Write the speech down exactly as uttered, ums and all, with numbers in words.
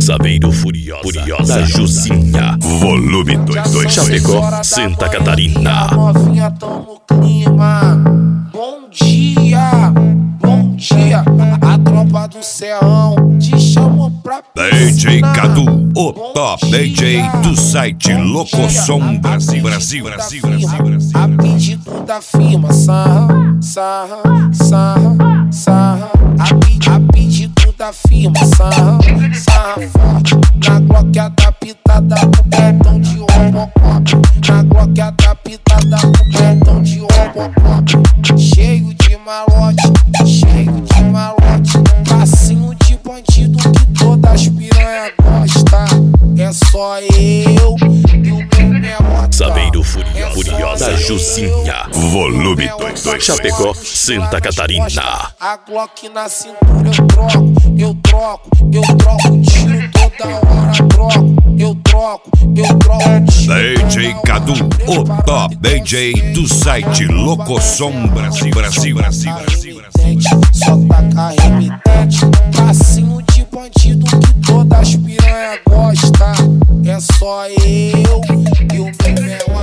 Saveiro Furiosa, Furiosa da Juzinha. Volume dois, Chapecó, Santa Catarina. Novinha, tão no clima. Bom dia, bom dia. A tropa do Serrão te chamou pra piscina. D J Cadu, o top D J do site Locosom Brasil, Brasil, Brasil, Brasil, Brasil. A pedido da firma, sarra, sarra, sarra, sarra. A, pe a pedido da firma, sarra, sarra forte. Na Glock adaptada com petão de Robocop. Na Glock adaptada com petão de Robocop. Cheio de malote, cheio de malote. Passinho de bandido que todas piranha gosta. É só eu e o meu menor. Saveiro Furiosa, Furiosa da Juzinha. Volume dois, Chapecó, Santa Catarina. A Glock na cintura eu troco, eu troco, eu troco tiro toda hora, troco, eu troco, eu troco tiro. D J Cadu, o top D J do site Locosom Brasil, Brasil, Brasil, Brasil, Brasil. Só taca remitente, passinho de bandido que todas piranha gosta. É só eu